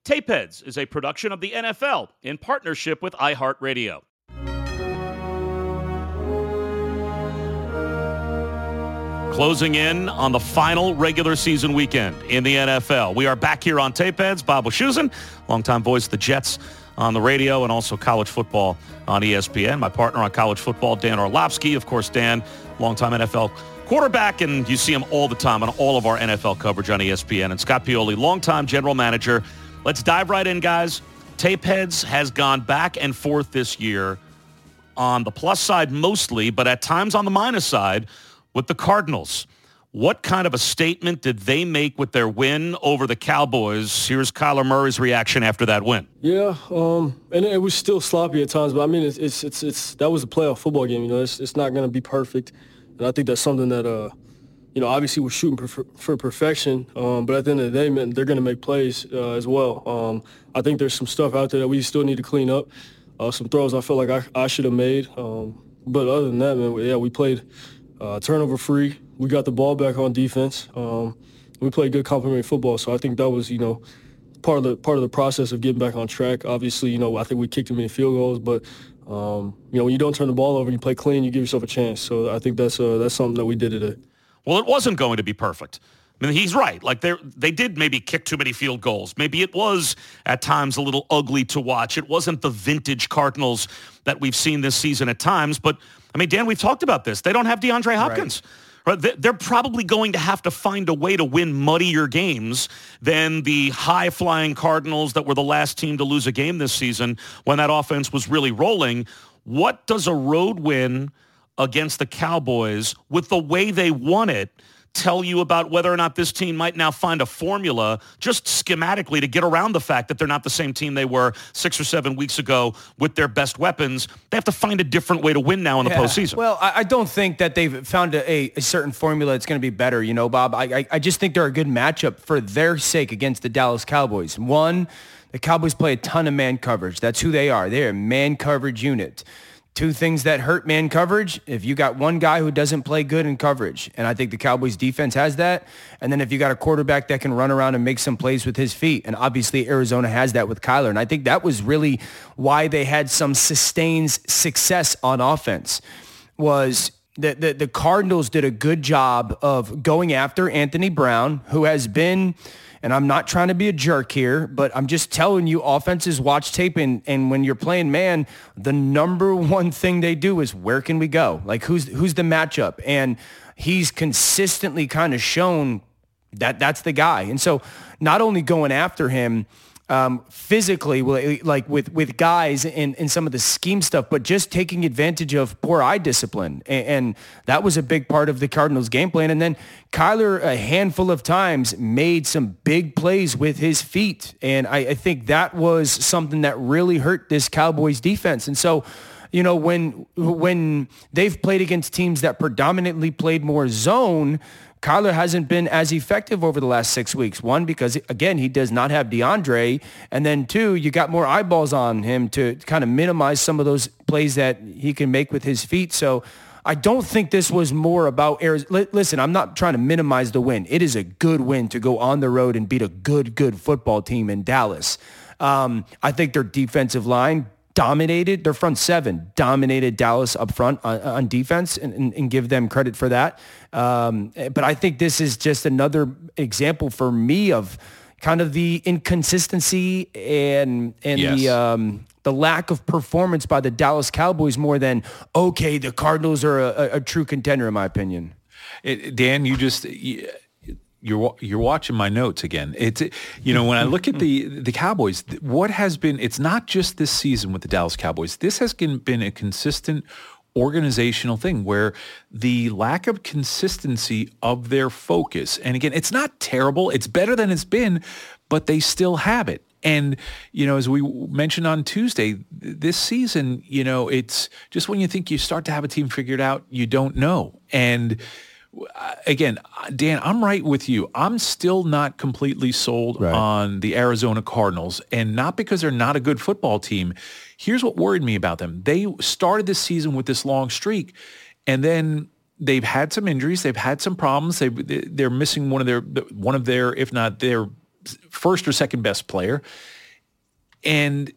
Tapeheads is a production of the NFL in partnership with iHeartRadio. Closing in on the final regular season weekend in the NFL. We are back here on Tapeheads. Bob Wischusen, longtime voice of the Jets on the radio and also college football on ESPN. My partner on college football, Dan Orlovsky. Of course, Dan, longtime NFL quarterback, and you see him all the time on all of our NFL coverage on ESPN. And Scott Pioli, longtime general manager. Let's dive right in, guys. Tapeheads has gone back and forth this year on the plus side mostly, but at times on the minus side with the Cardinals. What kind of a statement did they make with their win over the Cowboys? Here's Kyler Murray's reaction after that win. Yeah, and it was still sloppy at times, but I mean, it's that was a playoff football game. You know, it's not going to be perfect, and I think that's something that you know, obviously we're shooting for perfection, but at the end of the day, man, they're going to make plays as well. I think there's some stuff out there that we still need to clean up. Some throws I feel like I should have made. But other than that, man, yeah, we played turnover free. We got the ball back on defense. We played good complementary football. So I think that was, you know, part of the process of getting back on track. Obviously, you know, I think we kicked too many field goals, but you know, when you don't turn the ball over and you play clean, you give yourself a chance. So I think that's something that we did today. Well, it wasn't going to be perfect. I mean, he's right. Like, they did maybe kick too many field goals. Maybe it was at times a little ugly to watch. It wasn't the vintage Cardinals that we've seen this season at times. But, I mean, Dan, we've talked about this. They don't have DeAndre Hopkins. Right. They're probably going to have to find a way to win muddier games than the high-flying Cardinals that were the last team to lose a game this season when that offense was really rolling. What does a road win against the Cowboys with the way they won it tell you about whether or not this team might now find a formula just schematically to get around the fact that they're not the same team they were 6 or 7 weeks ago with their best weapons? They have to find a different way to win now in the postseason. Well, I don't think that they've found a certain formula that's going to be better, you know, Bob. I just think they're a good matchup for their sake against the Dallas Cowboys. One, the Cowboys play a ton of man coverage. That's who they are. They're a man coverage unit. Two things that hurt man coverage: if you got one guy who doesn't play good in coverage, and I think the Cowboys defense has that, and then if you got a quarterback that can run around and make some plays with his feet, and obviously Arizona has that with Kyler, and I think that was really why they had some sustained success on offense, was that the Cardinals did a good job of going after Anthony Brown, who has been, and I'm not trying to be a jerk here, but I'm just telling you, offenses watch tape, and when you're playing man, the number one thing they do is, where can we go? Like, who's the matchup? And he's consistently kind of shown that that's the guy. And so not only going after him physically, like with guys in some of the scheme stuff, but just taking advantage of poor eye discipline. And that was a big part of the Cardinals game plan. And then Kyler, a handful of times, made some big plays with his feet. And I think that was something that really hurt this Cowboys defense. And so, you know, when they've played against teams that predominantly played more zone, Kyler hasn't been as effective over the last 6 weeks. One, because, again, he does not have DeAndre. And then two, you got more eyeballs on him to kind of minimize some of those plays that he can make with his feet. So I don't think this was more about Arizona. Listen, I'm not trying to minimize the win. It is a good win to go on the road and beat a good football team in Dallas. I think their defensive line dominated, their front seven dominated Dallas up front on defense, and give them credit for that. But I think this is just another example for me of kind of the inconsistency and yes, the lack of performance by the Dallas Cowboys more than, okay, the Cardinals are a true contender, in my opinion. Dan, you're watching my notes again. It's, you know, when I look at the Cowboys, what has been, it's not just this season with the Dallas Cowboys. This has been a consistent organizational thing where the lack of consistency of their focus, and again, it's not terrible. It's better than it's been, but they still have it. And, you know, as we mentioned on Tuesday, this season, you know, it's just when you think you start to have a team figured out, you don't know. And again, Dan, I'm right with you. I'm still not completely sold on the Arizona Cardinals, and not because they're not a good football team. Here's what worried me about them. They started this season with this long streak, and then they've had some injuries. They've had some problems. They're missing one of their, if not their first or second best player. And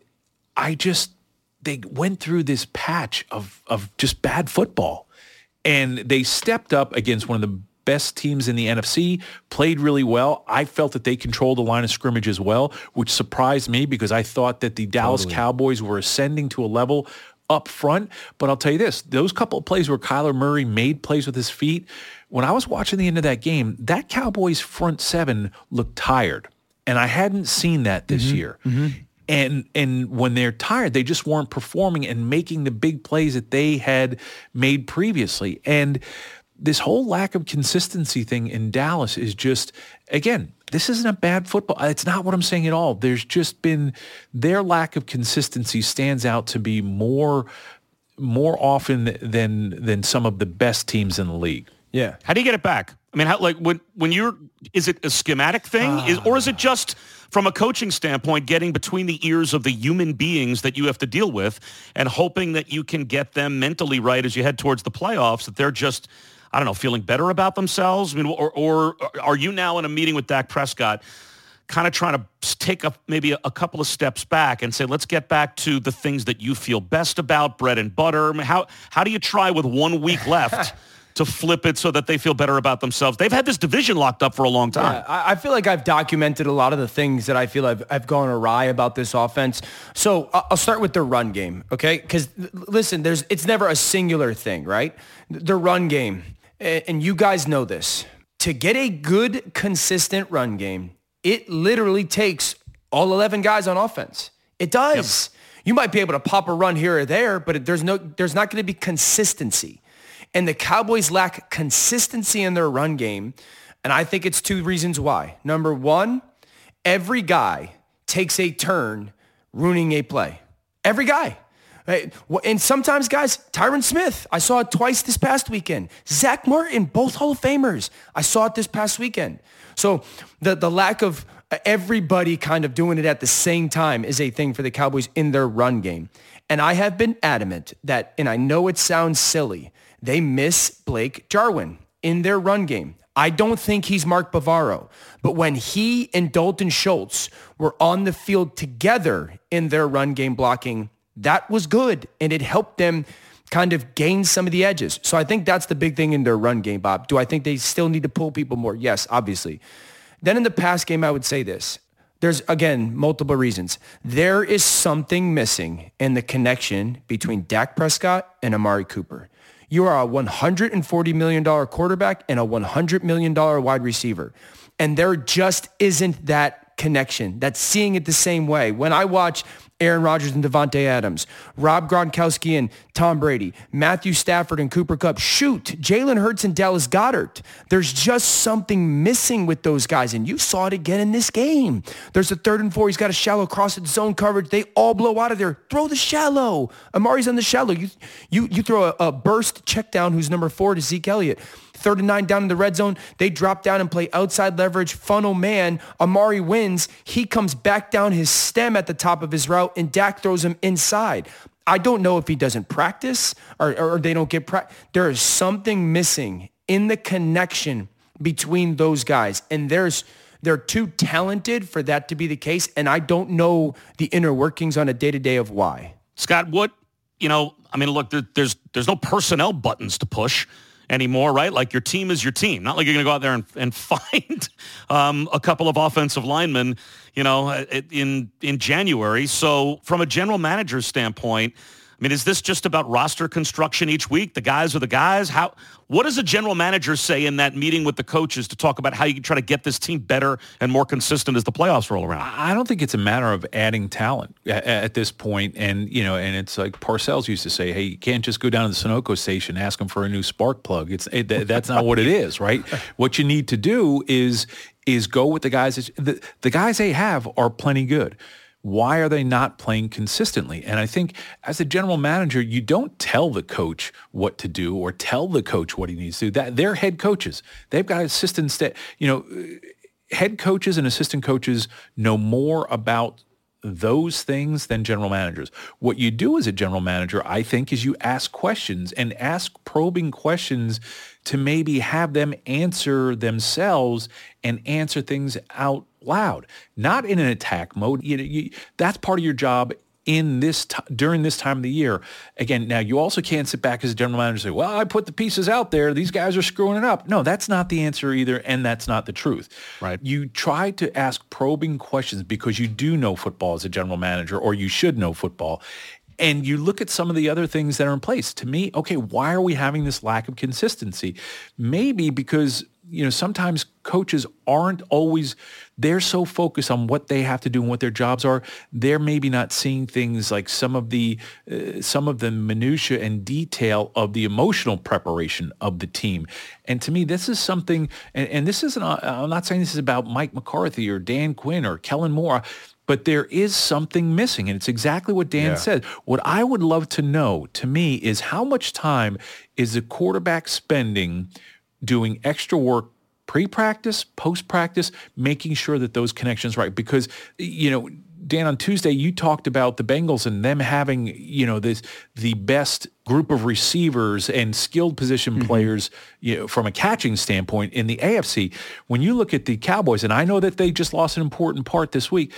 they went through this patch of just bad football. And they stepped up against one of the best teams in the NFC, played really well. I felt that they controlled the line of scrimmage as well, which surprised me because I thought that the Dallas Cowboys were ascending to a level up front. But I'll tell you this, those couple of plays where Kyler Murray made plays with his feet, when I was watching the end of that game, that Cowboys front seven looked tired. And I hadn't seen that this year. And when they're tired, they just weren't performing and making the big plays that they had made previously. And this whole lack of consistency thing in Dallas is just, again, this isn't a bad football. It's not what I'm saying at all. There's just been their lack of consistency stands out to be more often than some of the best teams in the league. Yeah. How do you get it back? I mean, is it a schematic thing? Or is it just from a coaching standpoint, getting between the ears of the human beings that you have to deal with and hoping that you can get them mentally right as you head towards the playoffs, that they're just, I don't know, feeling better about themselves? I mean, or are you now in a meeting with Dak Prescott kind of trying to take maybe a couple of steps back and say, let's get back to the things that you feel best about, bread and butter? I mean, how do you try with 1 week left to flip it so that they feel better about themselves? They've had this division locked up for a long time. Yeah, I feel like I've documented a lot of the things that I feel I've gone awry about this offense. So I'll start with the run game, okay? Because listen, it's never a singular thing, right? The run game, and you guys know this. To get a good, consistent run game, it literally takes all 11 guys on offense. It does. Yep. You might be able to pop a run here or there, but there's not going to be consistency. And the Cowboys lack consistency in their run game. And I think it's 2 reasons why. Number one, every guy takes a turn ruining a play. Every guy. Right? And sometimes, guys, Tyron Smith, I saw it twice this past weekend. Zach Martin, both Hall of Famers. I saw it this past weekend. So the lack of everybody kind of doing it at the same time is a thing for the Cowboys in their run game. And I have been adamant that, and I know it sounds silly, they miss Blake Jarwin in their run game. I don't think he's Mark Bavaro, but when he and Dalton Schultz were on the field together in their run game blocking, that was good, and it helped them kind of gain some of the edges. So I think that's the big thing in their run game, Bob. Do I think they still need to pull people more? Yes, obviously. Then in the pass game, I would say this. There's, again, multiple reasons. There is something missing in the connection between Dak Prescott and Amari Cooper. You are a $140 million quarterback and a $100 million wide receiver. And there just isn't that connection, that's seeing it the same way. When I watch Aaron Rodgers and Devontae Adams, Rob Gronkowski and Tom Brady, Matthew Stafford and Cooper Kupp, shoot, Jalen Hurts and Dallas Goedert. There's just something missing with those guys, and you saw it again in this game. There's a 3rd and 4. He's got a shallow cross at zone coverage. They all blow out of there. Throw the shallow. Amari's on the shallow. You throw a burst check down who's number 4 to Zeke Elliott. 3rd and 9 down in the red zone. They drop down and play outside leverage, funnel man. Amari wins. He comes back down his stem at the top of his route, and Dak throws him inside. I don't know if he doesn't practice or they don't get practice. There is something missing in the connection between those guys, and they're too talented for that to be the case, and I don't know the inner workings on a day-to-day of why. Scott, look, there's no personnel buttons to push anymore, right? Like, your team is your team. Not like you're going to go out there and find a couple of offensive linemen, in January. So from a general manager's standpoint, I mean, is this just about roster construction each week? The guys are the guys? What does a general manager say in that meeting with the coaches to talk about how you can try to get this team better and more consistent as the playoffs roll around? I don't think it's a matter of adding talent at this point. And, and it's like Parcells used to say, hey, you can't just go down to the Sunoco station and ask them for a new spark plug. That's not what it is, right? What you need to do is go with the guys. The guys they have are plenty good. Why are they not playing consistently? And I think as a general manager, you don't tell the coach what to do or tell the coach what he needs to do. They're head coaches. They've got assistants that, head coaches and assistant coaches know more about those things than general managers. What you do as a general manager, I think, is you ask questions and ask probing questions to maybe have them answer themselves and answer things out loud, not in an attack mode. That's part of your job in this during this time of the year. Again, now you also can't sit back as a general manager and say, well, I put the pieces out there. These guys are screwing it up. No, that's not the answer either, and that's not the truth. Right. You try to ask probing questions because you do know football as a general manager, or you should know football. And you look at some of the other things that are in place. To me, okay, why are we having this lack of consistency? Maybe because sometimes coaches aren't always, they're so focused on what they have to do and what their jobs are. They're maybe not seeing things like some of the minutia and detail of the emotional preparation of the team. And to me, this is something, and this isn't, I'm not saying this is about Mike McCarthy or Dan Quinn or Kellen Moore, but there is something missing, and it's exactly what Dan said. What I would love to know, to me, is how much time is the quarterback spending doing extra work pre-practice, post-practice, making sure that those connections are right. Because, Dan, on Tuesday, you talked about the Bengals and them having, the best group of receivers and skilled position players, from a catching standpoint in the AFC. When you look at the Cowboys, and I know that they just lost an important part this week,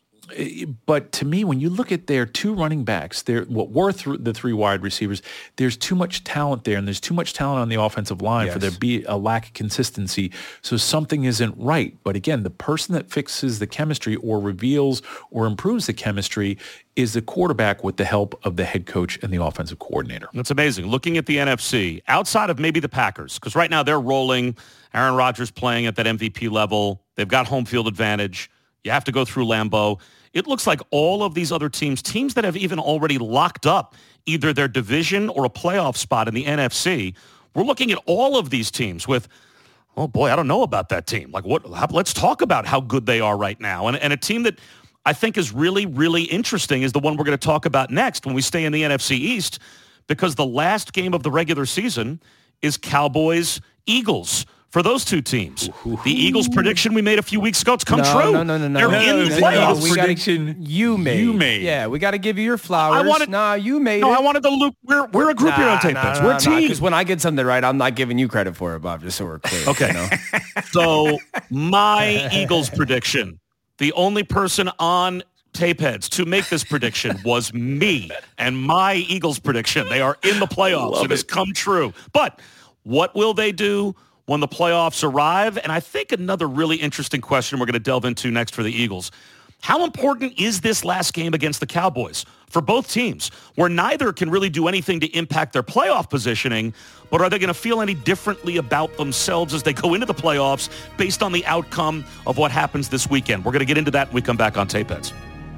but to me, when you look at their two running backs, the three wide receivers, there's too much talent there, and there's too much talent on the offensive line for there to be a lack of consistency. So something isn't right. But again, the person that fixes the chemistry or reveals or improves the chemistry is the quarterback with the help of the head coach and the offensive coordinator. That's amazing. Looking at the NFC, outside of maybe the Packers, because right now they're rolling. Aaron Rodgers playing at that MVP level. They've got home field advantage. You have to go through Lambeau. It looks like all of these other teams that have even already locked up either their division or a playoff spot in the NFC, we're looking at all of these teams with, oh boy, I don't know about that team. Like let's talk about how good they are right now. And a team that I think is really, really interesting is the one we're going to talk about next when we stay in the NFC East, because the last game of the regular season is Cowboys-Eagles. For those two teams, the Eagles prediction we made a few weeks ago, it's come true. No. They're in the playoffs. You made. Yeah, we got to give you your flowers. You made it. I wanted to loop. We're a group here on Tape Heads. We're a team. Because when I get something right, I'm not giving you credit for it, Bob, just so we're clear. Okay. So my Eagles prediction, the only person on Tape Heads to make this prediction was me, and my Eagles prediction. They are in the playoffs. It has come true. But what will they do when the playoffs arrive? And I think another really interesting question we're going to delve into next for the Eagles. How important is this last game against the Cowboys for both teams, where neither can really do anything to impact their playoff positioning, but are they going to feel any differently about themselves as they go into the playoffs based on the outcome of what happens this weekend? We're going to get into that when we come back on Tape Heads.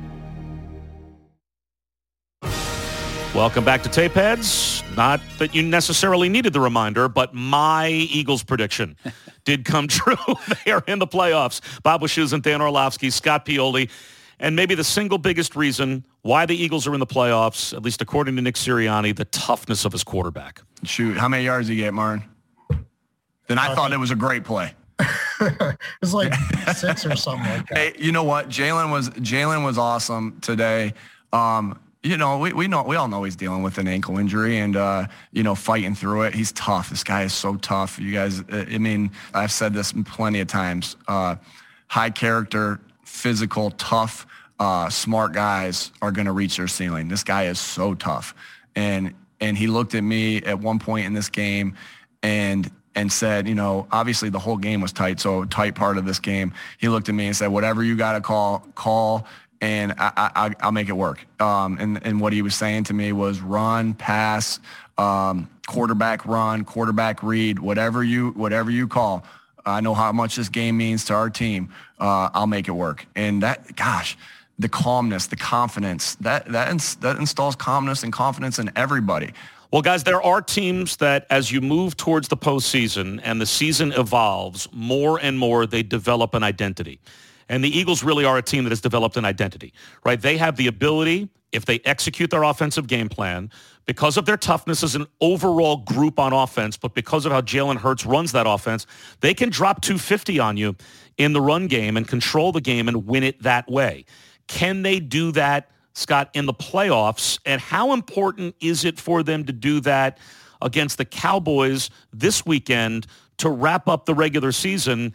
Welcome back to Tape Heads. Not that you necessarily needed the reminder, but my Eagles prediction did come true. They are in the playoffs. Bob Wischusen, Dan Orlovsky, Scott Pioli, and maybe the single biggest reason why the Eagles are in the playoffs, at least according to Nick Sirianni, the toughness of his quarterback. Shoot, how many yards did he get, Martin? Then I thought it was a great play. It was like 6 or something like that. Hey, you know what? Jalen was awesome today. We all know he's dealing with an ankle injury and, fighting through it. He's tough. This guy is so tough. You guys, I've said this plenty of times. High character, physical, tough, smart guys are going to reach their ceiling. This guy is so tough. And he looked at me at one point in this game and said, obviously the whole game was tight. So tight part of this game, he looked at me and said, whatever you got to call, and I'll make it work. And what he was saying to me was run, pass, quarterback run, quarterback read, whatever you call. I know how much this game means to our team. I'll make it work. And the calmness, the confidence, that installs calmness and confidence in everybody. Well, guys, there are teams that as you move towards the postseason and the season evolves, more and more they develop an identity. And the Eagles really are a team that has developed an identity, right? They have the ability, if they execute their offensive game plan, because of their toughness as an overall group on offense, but because of how Jalen Hurts runs that offense, they can drop 250 on you in the run game and control the game and win it that way. Can they do that, Scott, in the playoffs? And how important is it for them to do that against the Cowboys this weekend to wrap up the regular season?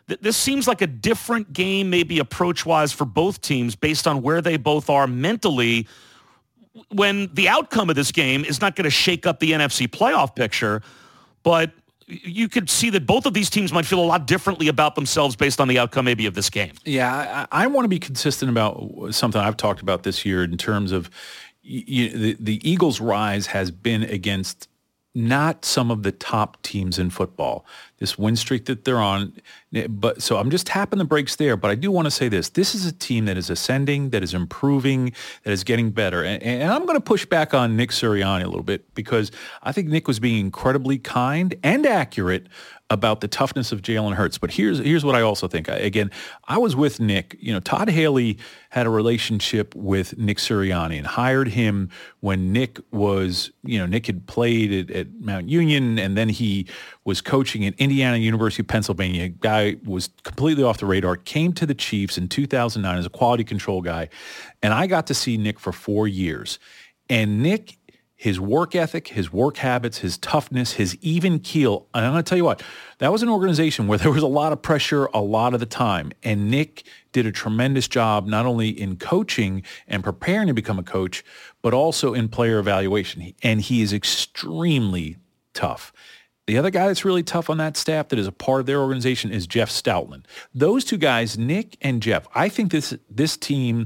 this seems like a different game, maybe approach-wise for both teams based on where they both are mentally, when the outcome of this game is not going to shake up the NFC playoff picture, but you could see that both of these teams might feel a lot differently about themselves based on the outcome maybe of this game. Yeah, I want to be consistent about something I've talked about this year in terms of the Eagles' rise has been against not some of the top teams in football. This win streak that they're on, but so I'm just tapping the brakes there. But I do want to say this: this is a team that is ascending, that is improving, that is getting better. And I'm going to push back on Nick Sirianni a little bit because I think Nick was being incredibly kind and accurate about the toughness of Jalen Hurts. But here's what I also think. I was with Nick. Todd Haley had a relationship with Nick Sirianni and hired him when Nick was, Nick had played at Mount Union, and then he was coaching at Indiana University of Pennsylvania. A guy was completely off the radar, came to the Chiefs in 2009 as a quality control guy. And I got to see Nick for 4 years. And Nick, his work ethic, his work habits, his toughness, his even keel. And I'm going to tell you what, that was an organization where there was a lot of pressure a lot of the time. And Nick did a tremendous job not only in coaching and preparing to become a coach, but also in player evaluation. And he is extremely tough. The other guy that's really tough on that staff that is a part of their organization is Jeff Stoutland. Those two guys, Nick and Jeff, I think this team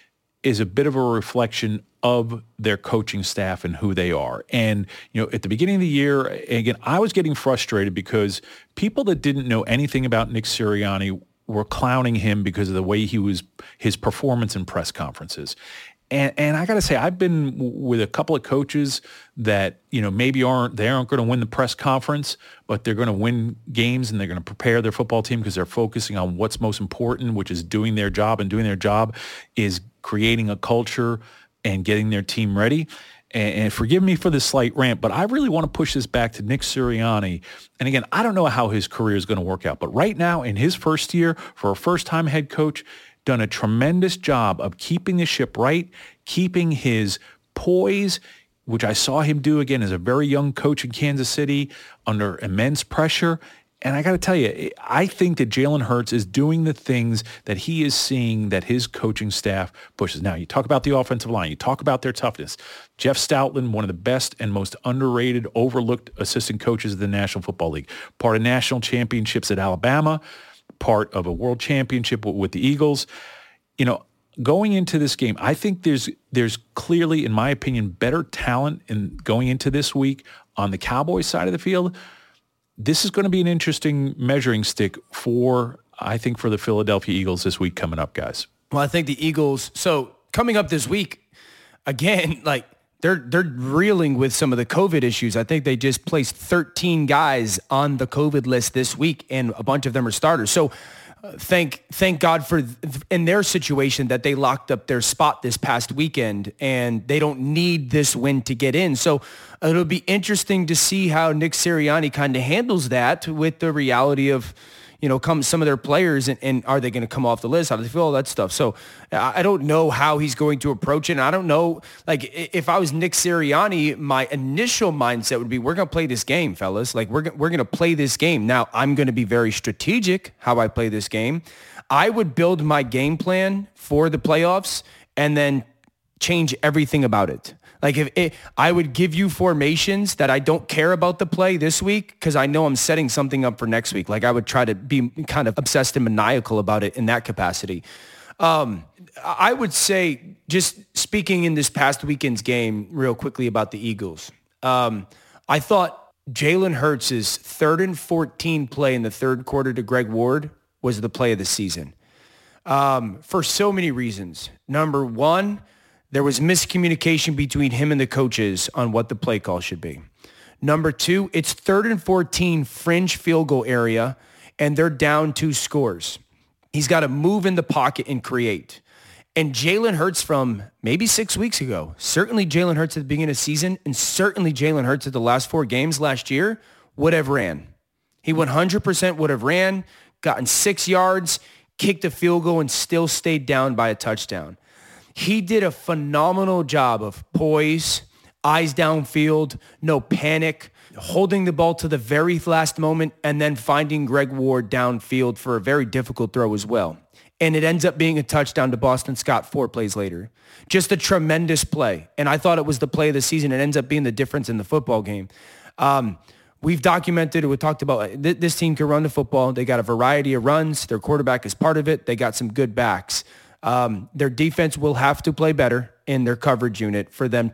is a bit of a reflection of their coaching staff and who they are. And, at the beginning of the year, again, I was getting frustrated because people that didn't know anything about Nick Sirianni were clowning him because of the way his performance in press conferences. And I got to say, I've been with a couple of coaches that, maybe aren't going to win the press conference, but they're going to win games and they're going to prepare their football team because they're focusing on what's most important, which is doing their job. And doing their job is creating a culture and getting their team ready. And forgive me for this slight rant, but I really want to push this back to Nick Sirianni. And again, I don't know how his career is going to work out, but right now in his first year for a first-time head coach, done a tremendous job of keeping the ship right, keeping his poise, which I saw him do again as a very young coach in Kansas City under immense pressure. And I got to tell you, I think that Jalen Hurts is doing the things that he is seeing that his coaching staff pushes. Now, you talk about the offensive line. You talk about their toughness. Jeff Stoutland, one of the best and most underrated, overlooked assistant coaches of the National Football League. Part of national championships at Alabama, part of a world championship with the Eagles. Going into this game, I think there's clearly, in my opinion, better talent in going into this week on the Cowboys side of the field. This is going to be an interesting measuring stick for the Philadelphia Eagles this week coming up, guys. Well, I think the Eagles, so coming up this week, again, they're reeling with some of the COVID issues. I think they just placed 13 guys on the COVID list this week, and a bunch of them are starters. So thank God for, in their situation, that they locked up their spot this past weekend, and they don't need this win to get in. So it'll be interesting to see how Nick Sirianni kind of handles that with the reality of, come some of their players and are they going to come off the list? How do they feel? All that stuff. So I don't know how he's going to approach it. And I don't know, if I was Nick Sirianni, my initial mindset would be, we're going to play this game, fellas. We're going to play this game. Now, I'm going to be very strategic how I play this game. I would build my game plan for the playoffs and then change everything about it. I would give you formations that I don't care about the play this week because I know I'm setting something up for next week. I would try to be kind of obsessed and maniacal about it in that capacity. I would say, just speaking in this past weekend's game real quickly about the Eagles, I thought Jalen Hurts' 3rd and 14 play in the third quarter to Greg Ward was the play of the season for so many reasons. Number one, there was miscommunication between him and the coaches on what the play call should be. Number two, it's 3rd and 14 fringe field goal area, and they're down 2 scores. He's got to move in the pocket and create. And Jalen Hurts from maybe 6 weeks ago, certainly Jalen Hurts at the beginning of the season, and certainly Jalen Hurts at the last 4 games last year, would have ran. He 100% would have ran, gotten 6 yards, kicked a field goal, and still stayed down by a touchdown. He did a phenomenal job of poise, eyes downfield, no panic, holding the ball to the very last moment and then finding Greg Ward downfield for a very difficult throw as well. And it ends up being a touchdown to Boston Scott 4 plays later. Just a tremendous play. And I thought it was the play of the season. It ends up being the difference in the football game. We've documented, we talked about this team can run the football. They got a variety of runs. Their quarterback is part of it. They got some good backs. Their defense will have to play better in their coverage unit for them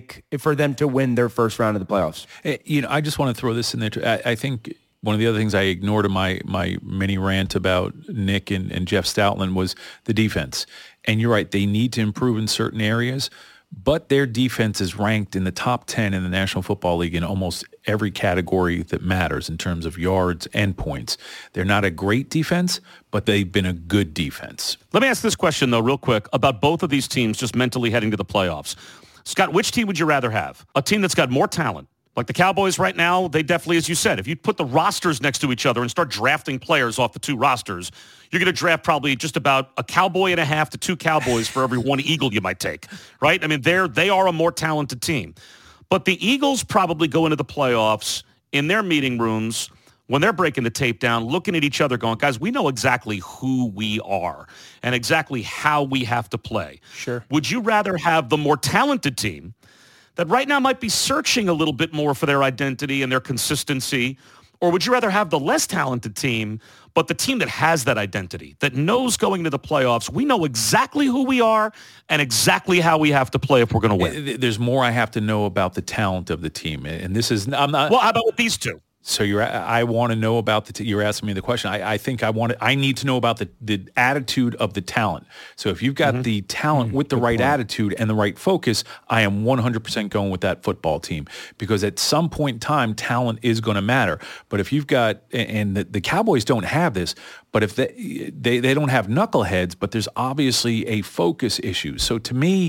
to win their first round of the playoffs. I just want to throw this in there. I think one of the other things I ignored in my mini rant about Nick and Jeff Stoutland was the defense. And you're right, they need to improve in certain areas, but their defense is ranked in the top 10 in the National Football League in almost every category that matters in terms of yards and points. They're not a great defense, but they've been a good defense. Let me ask this question, though, real quick, about both of these teams just mentally heading to the playoffs. Scott, which team would you rather have? A team that's got more talent? Like the Cowboys right now, they definitely, as you said, if you put the rosters next to each other and start drafting players off the two rosters, you're going to draft probably just about a Cowboy and a half to two Cowboys for every one Eagle you might take, right? I mean, they are a more talented team. But the Eagles probably go into the playoffs in their meeting rooms when they're breaking the tape down, looking at each other going, guys, we know exactly who we are and exactly how we have to play. Sure. Would you rather have the more talented team that right now might be searching a little bit more for their identity and their consistency? Or would you rather have the less talented team, but the team that has that identity, that knows going into the playoffs, we know exactly who we are and exactly how we have to play if we're going to win? There's more I have to know about the talent of the team. And this is, I'm not. Well, how about with these two? So I want to know about you're asking me the question. I think I need to know about the attitude of the talent. So if you've got the talent with the right attitude and the right focus, I am 100% going with that football team, because at some point in time, talent is going to matter. But if you've got, and the Cowboys don't have this, but if they don't have knuckleheads, but there's obviously a focus issue. So to me,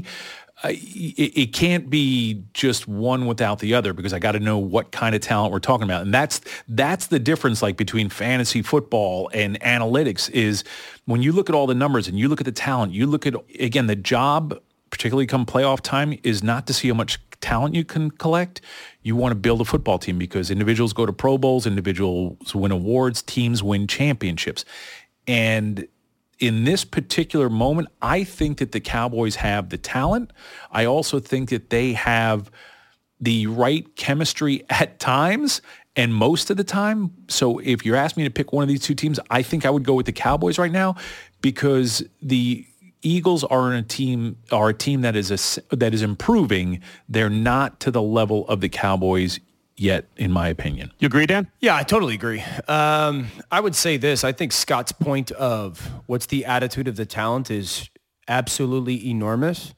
it can't be just one without the other, because I got to know what kind of talent we're talking about. And that's the difference, like between fantasy football and analytics, is when you look at all the numbers and you look at the talent, you look at, again, the job, particularly come playoff time, is not to see how much talent you can collect. You want to build a football team, because individuals go to Pro Bowls, individuals win awards, teams win championships. And in this particular moment, I think that the Cowboys have the talent. I also think that they have the right chemistry at times and most of the time. So if you're asking me to pick one of these two teams, I think I would go with the Cowboys right now, because the Eagles are a team that is improving. They're not to the level of the Cowboys yet, in my opinion. You agree, Dan? Yeah, I totally agree. I would say this. I think Scott's point of what's the attitude of the talent is absolutely enormous.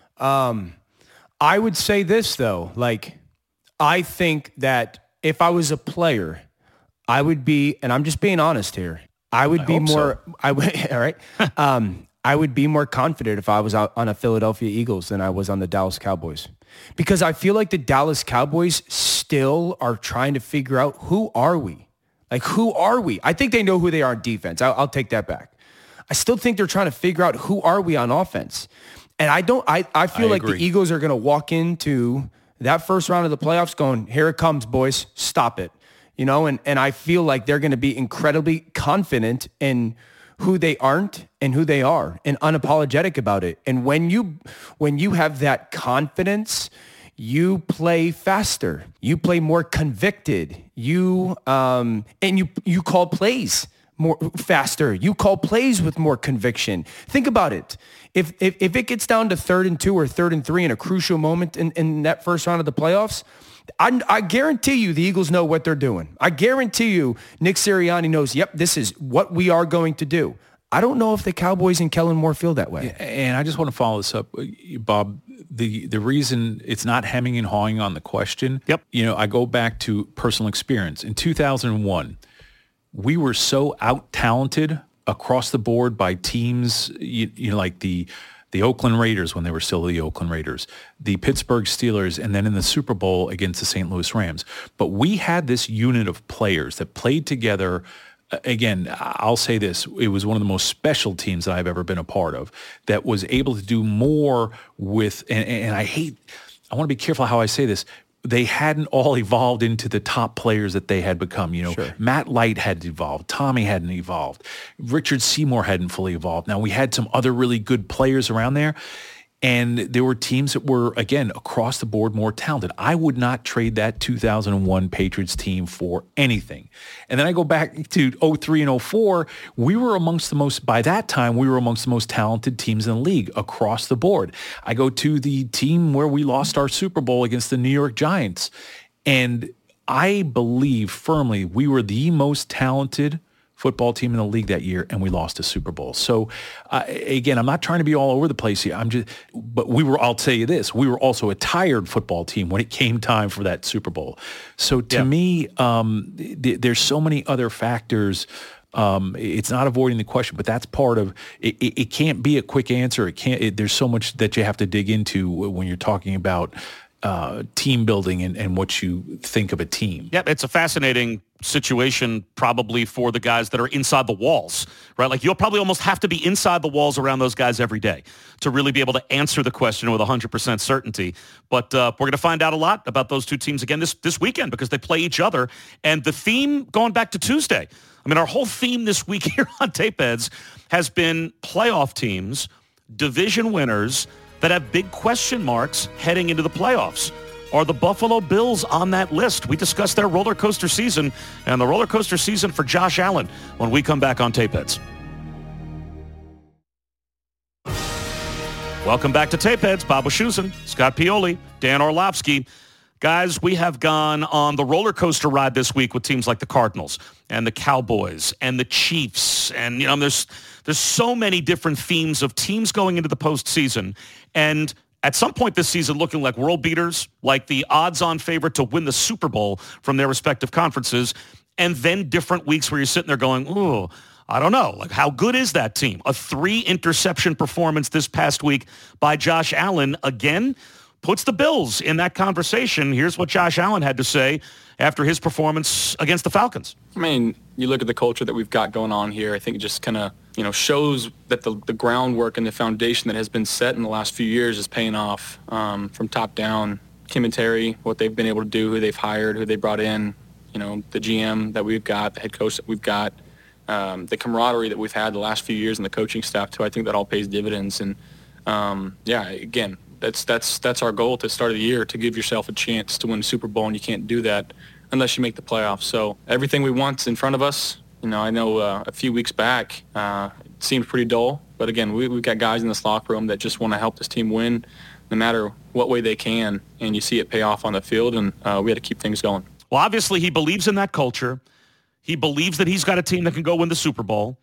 I would say this, though. Like, I think that if I was a player, I would be, and I'm just being honest here, I would be more, all right. I would be more confident if I was out on a Philadelphia Eagles than I was on the Dallas Cowboys. Because I feel like the Dallas Cowboys still are trying to figure out, who are we? Like, who are we? I think they know who they are on defense. I'll take that back. I still think they're trying to figure out, who are we on offense? And I feel like the Eagles are going to walk into that first round of the playoffs going, here it comes, boys, stop it. And I feel like they're going to be incredibly confident in who they aren't and who they are, and unapologetic about it. And when you have that confidence, you play faster, you play more convicted, you call plays more faster, you call plays with more conviction. Think about it. If it gets down to 3rd and 2 or 3rd and 3 in a crucial moment in that first round of the playoffs, I guarantee you the Eagles know what they're doing. I guarantee you Nick Sirianni knows, yep, this is what we are going to do. I don't know if the Cowboys and Kellen Moore feel that way. And I just want to follow this up, Bob. The reason it's not hemming and hawing on the question, yep. I go back to personal experience. In 2001, we were so out-talented across the board by teams, like the Oakland Raiders when they were still the Oakland Raiders, the Pittsburgh Steelers, and then in the Super Bowl against the St. Louis Rams. But we had this unit of players that played together. Again, I'll say this, it was one of the most special teams that I've ever been a part of, that was able to do more with, and I want to be careful how I say this, they hadn't all evolved into the top players that they had become. Matt Light hadn't evolved. Tommy hadn't evolved. Richard Seymour hadn't fully evolved. Now, we had some other really good players around there, and there were teams that were, again, across the board more talented. I would not trade that 2001 Patriots team for anything. And then I go back to 03 and 04. By that time, we were amongst the most talented teams in the league across the board. I go to the team where we lost our Super Bowl against the New York Giants. And I believe firmly we were the most talented football team in the league that year, and we lost a Super Bowl. So again, I'm not trying to be all over the place here. But I'll tell you this, we were also a tired football team when it came time for that Super Bowl. So to me, there's so many other factors. It's not avoiding the question, but that's part of it. It can't be a quick answer. There's so much that you have to dig into when you're talking about team building and what you think of a team. Yeah, it's a fascinating situation probably for the guys that are inside the walls, right? Like you'll probably almost have to be inside the walls around those guys every day to really be able to answer the question with 100% certainty. But we're going to find out a lot about those two teams again this weekend because they play each other. And the theme going back to Tuesday, I mean, our whole theme this week here on Tape Heads has been playoff teams, division winners that have big question marks heading into the playoffs. Are the Buffalo Bills on that list? We discussed their roller coaster season and the roller coaster season for Josh Allen when we come back on Tape Heads. Welcome back to Tape Heads. Bob Wischusen, Scott Pioli, Dan Orlovsky. Guys, we have gone on the roller coaster ride this week with teams like the Cardinals and the Cowboys and the Chiefs. And, there's so many different themes of teams going into the postseason. And at some point this season looking like world beaters, like the odds-on favorite to win the Super Bowl from their respective conferences. And then different weeks where you're sitting there going, ooh, I don't know. Like, how good is that team? A 3-interception performance this past week by Josh Allen again puts the Bills in that conversation. Here's what Josh Allen had to say after his performance against the Falcons. I mean, you look at the culture that we've got going on here. I think it just kind of, shows that the groundwork and the foundation that has been set in the last few years is paying off from top down. Kim and Terry, what they've been able to do, who they've hired, who they brought in, the GM that we've got, the head coach that we've got, the camaraderie that we've had the last few years and the coaching staff too. I think that all pays dividends. And again, that's our goal at the start of the year, to give yourself a chance to win the Super Bowl, and you can't do that unless you make the playoffs. So everything we want's in front of us. I know a few weeks back it seemed pretty dull, but again, we've got guys in this locker room that just want to help this team win no matter what way they can, and you see it pay off on the field, and we had to keep things going. Well, obviously he believes in that culture. He believes that he's got a team that can go win the Super Bowl.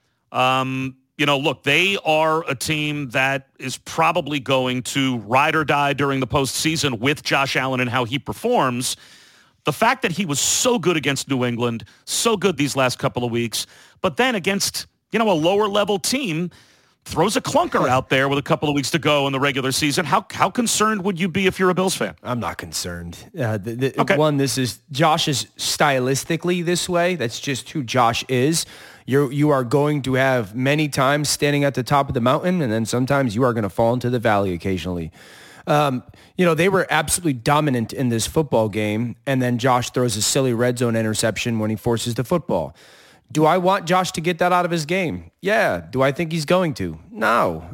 Look, they are a team that is probably going to ride or die during the postseason with Josh Allen and how he performs. The fact that he was so good against New England, so good these last couple of weeks, but then against, a lower-level team, throws a clunker out there with a couple of weeks to go in the regular season. How concerned would you be if you're a Bills fan? I'm not concerned. Okay. One, Josh is stylistically this way. That's just who Josh is. You are going to have many times standing at the top of the mountain, and then sometimes you are going to fall into the valley occasionally. They were absolutely dominant in this football game, and then Josh throws a silly red zone interception when he forces the football. Do I want Josh to get that out of his game? Yeah. Do I think he's going to? No.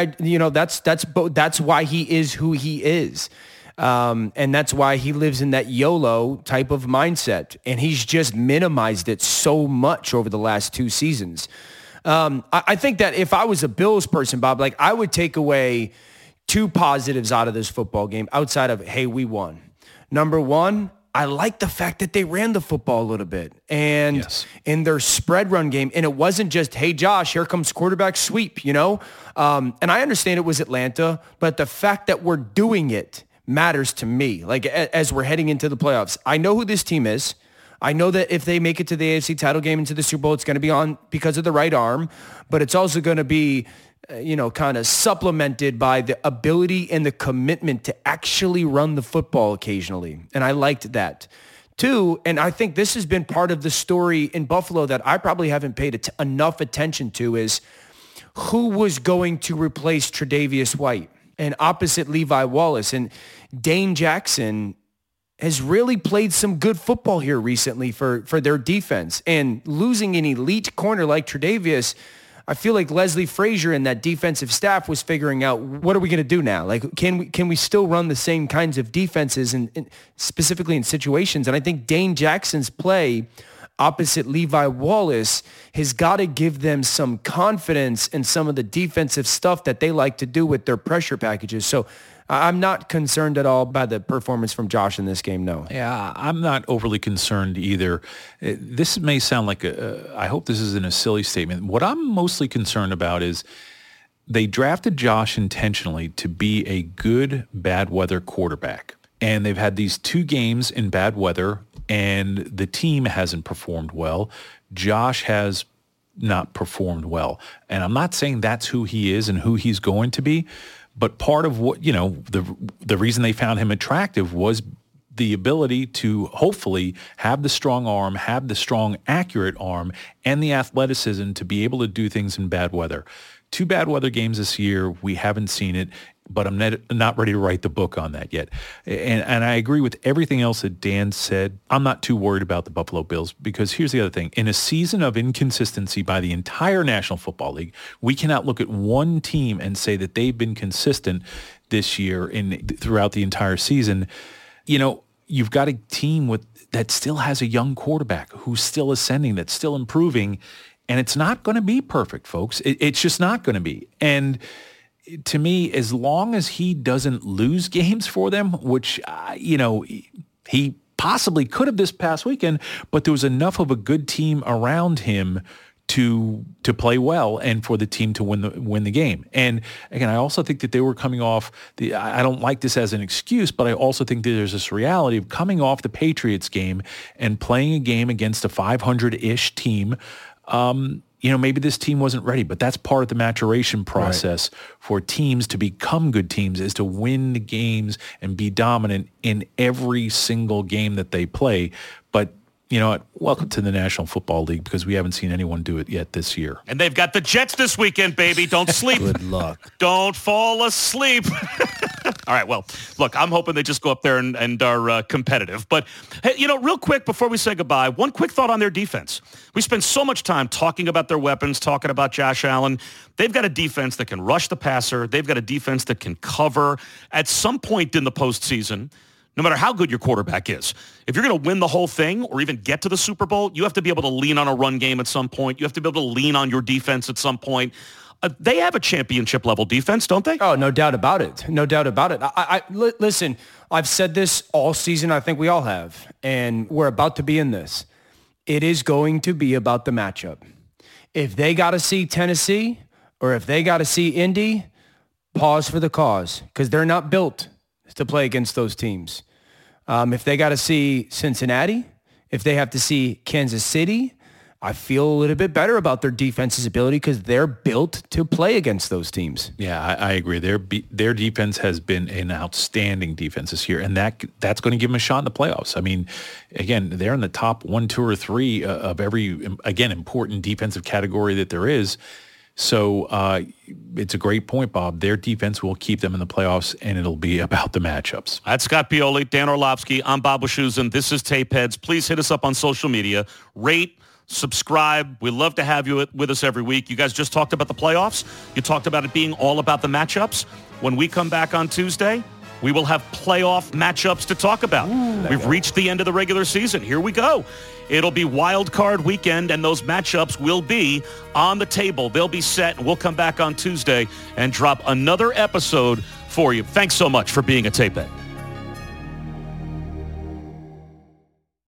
That's why he is who he is. And that's why he lives in that YOLO type of mindset. And he's just minimized it so much over the last 2 seasons. I think that if I was a Bills person, Bob, I would take away 2 positives out of this football game outside of, hey, we won. Number one, I like the fact that they ran the football a little bit and in their spread run game. And it wasn't just, hey, Josh, here comes quarterback sweep, And I understand it was Atlanta, but the fact that we're doing it matters to me. As we're heading into the playoffs, I know who this team is. I know that if they make it to the AFC title game, into the Super Bowl, it's going to be on because of the right arm, but it's also going to be kind of supplemented by the ability and the commitment to actually run the football occasionally. And I liked that. 2, and I think this has been part of the story in Buffalo that I probably haven't paid enough attention to, is who was going to replace Tre'Davious White and opposite Levi Wallace. And Dane Jackson has really played some good football here recently for their defense. And losing an elite corner like Tre'Davious, I feel like Leslie Frazier and that defensive staff was figuring out, what are we going to do now? Like, can we still run the same kinds of defenses and specifically in situations? And I think Dane Jackson's play opposite Levi Wallace has got to give them some confidence in some of the defensive stuff that they like to do with their pressure packages. So I'm not concerned at all by the performance from Josh in this game, no. Yeah, I'm not overly concerned either. This may sound like I hope this isn't a silly statement. What I'm mostly concerned about is they drafted Josh intentionally to be a good bad weather quarterback. And they've had these 2 games in bad weather, and the team hasn't performed well. Josh has not performed well. And I'm not saying that's who he is and who he's going to be, but part of what, the reason they found him attractive was the ability to hopefully have the strong arm, have the strong, accurate arm, and the athleticism to be able to do things in bad weather. 2 bad weather games this year. We haven't seen it, but I'm not ready to write the book on that yet. And I agree with everything else that Dan said. I'm not too worried about the Buffalo Bills because here's the other thing. In a season of inconsistency by the entire National Football League, we cannot look at one team and say that they've been consistent this year throughout the entire season. You've got a team that still has a young quarterback who's still ascending, that's still improving, and it's not going to be perfect, folks. It's just not going to be. And to me, as long as he doesn't lose games for them, which, he possibly could have this past weekend, but there was enough of a good team around him to play well and for the team to win the game. And again, I also think that they were coming off I don't like this as an excuse, but I also think that there's this reality of coming off the Patriots game and playing a game against a 500-ish team. Maybe this team wasn't ready, but that's part of the maturation process for teams to become good teams, is to win the games and be dominant in every single game that they play. But you know what? Welcome to the National Football League, because we haven't seen anyone do it yet this year. And they've got the Jets this weekend, baby. Don't sleep. Good luck. Don't fall asleep. All right, well, look, I'm hoping they just go up there and are competitive. But, hey, real quick before we say goodbye, one quick thought on their defense. We spend so much time talking about their weapons, talking about Josh Allen. They've got a defense that can rush the passer. They've got a defense that can cover. At some point in the postseason, no matter how good your quarterback is, if you're going to win the whole thing or even get to the Super Bowl, you have to be able to lean on a run game at some point. You have to be able to lean on your defense at some point. They have a championship-level defense, don't they? Oh, no doubt about it. No doubt about it. Listen, I've said this all season. I think we all have. And we're about to be in this. It is going to be about the matchup. If they got to see Tennessee or if they got to see Indy, pause for the cause, because they're not built to play against those teams. If they got to see Cincinnati, if they have to see Kansas City, I feel a little bit better about their defense's ability because they're built to play against those teams. Yeah, I agree. Their defense has been an outstanding defense this year, and that's going to give them a shot in the playoffs. I mean, again, they're in the top 1, 2, or 3 of every, again, important defensive category that there is. So it's a great point, Bob. Their defense will keep them in the playoffs, and it'll be about the matchups. That's Scott Pioli, Dan Orlovsky. I'm Bob Wischusen. This is Tape Heads. Please hit us up on social media. Rate, subscribe. We love to have you with us every week. You guys just talked about the playoffs. You talked about it being all about the matchups. When we come back on Tuesday, we will have playoff matchups to talk about. We've reached the end of the regular season. Here we go. It'll be wild card weekend, and those matchups will be on the table. They'll be set, and we'll come back on Tuesday and drop another episode for you. Thanks so much for being a Tape Head.